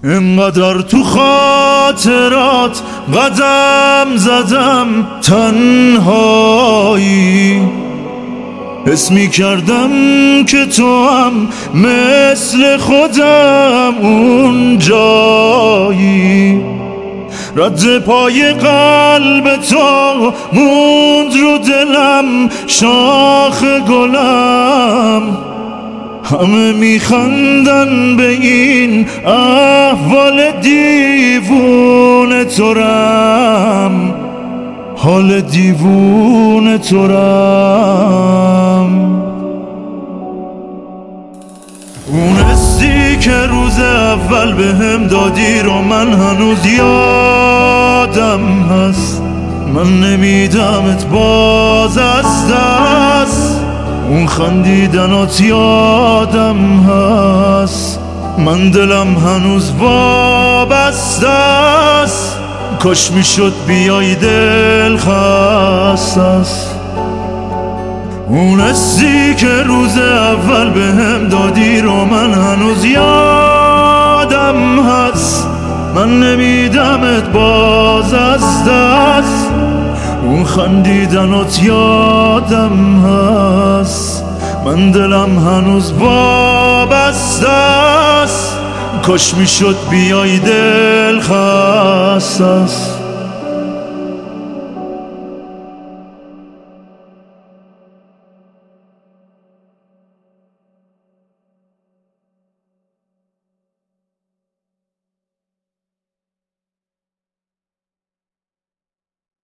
اینقدر تو خاطرات قدم زدم تنهایی، حس می کردم که تو هم مثل خودم اون جایی. رد پای قلب تو موند رو دلم شاخ گلم، همه میخندن به این احوال دیوونه تورم، حال دیوونه تورم. اون حسی که روز اول بهم دادی رو من هنوز یادم هست، من نمیدمت باز از دست. اون خندیدنات یادم هست، من دلم هنوز وابسته است. کاش میشد بیای دل خسته است. اون حسی که روز اول بهم دادی رو من هنوز یادم هست، من نمیدمت باز از دست. اون خندیدنات یادم هست، من دلم هنوز وابسته است. کاش میشد بیای دل خسته است.